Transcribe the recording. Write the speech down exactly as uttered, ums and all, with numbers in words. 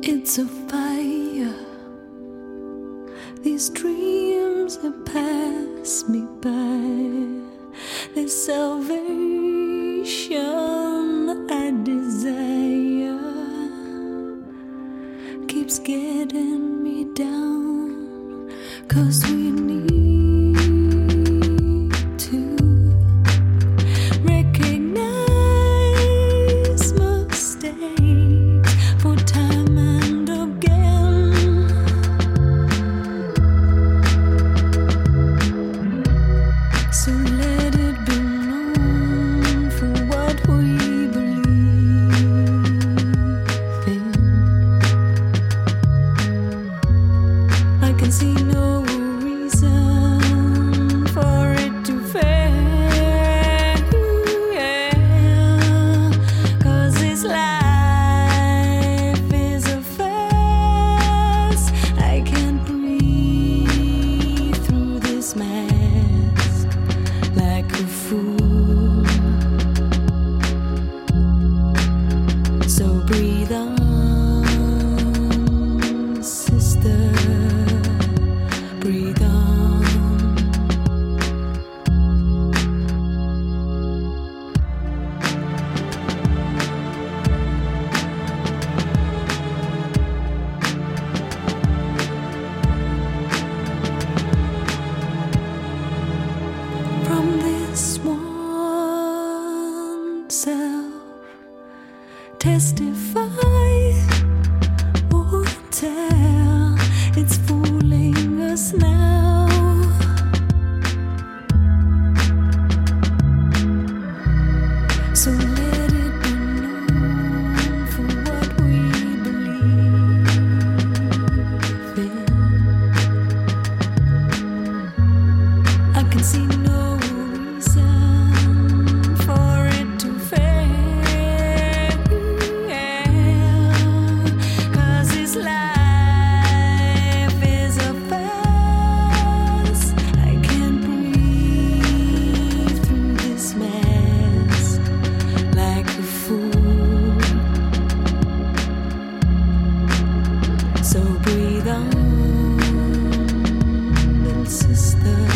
It's a fire. These dreams that pass me by, this salvation I desire keeps getting me down, 'cause we need to recognize mistakes for time and again. So let it be known for what we believe in. I can see no reason for it to fail, 'cause this life is a farce. I can't breathe through this mask like a fool. So breathe on, sister, breathe on. From this one self, testify or tell, it's fooling us now. So let it be known for what we believe in. I can see no reason for it to fail, 'cause this life is a farce. I can't breathe through this mess like a fool. So breathe on, little sister.